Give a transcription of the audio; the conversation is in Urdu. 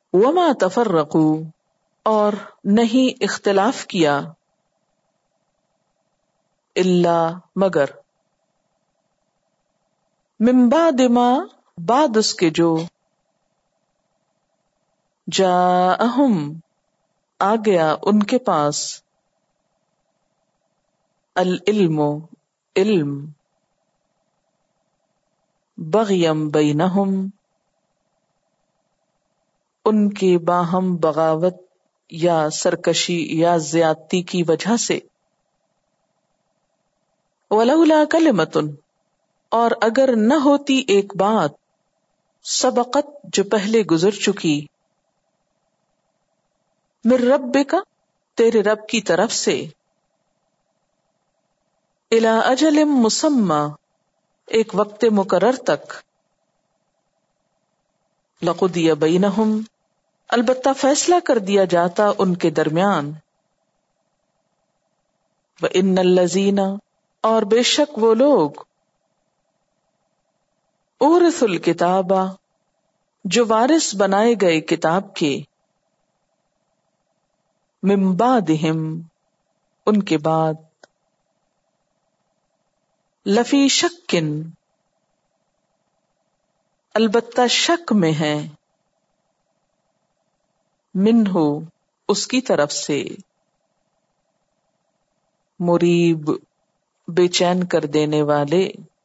وما تفرقوا، اور نہیں اختلاف کیا، الا مگر، من بعد ما، بعد اس کے جو، جاءہم، آ گیا ان کے پاس، العلم، علم، بغیم بینہم، ان کے باہم بغاوت یا سرکشی یا زیادتی کی وجہ سے، ولولا کلمۃ، اور اگر نہ ہوتی ایک بات، سبقت جو پہلے گزر چکی، من ربک، تیرے رب کی طرف سے، الی اجل مسمی، ایک وقت مقرر تک، لقضی بینہم، البتہ فیصلہ کر دیا جاتا ان کے درمیان، وَإِنَّ الَّذِينَ، اور بے شک وہ لوگ، اورثوا الکتاب، جو وارث بنائے گئے کتاب کے، من بعدہم، ان کے بعد، لفی شک، البتہ شک میں ہیں، منہ، اس کی طرف سے، مریب، بے چین کر دینے والے،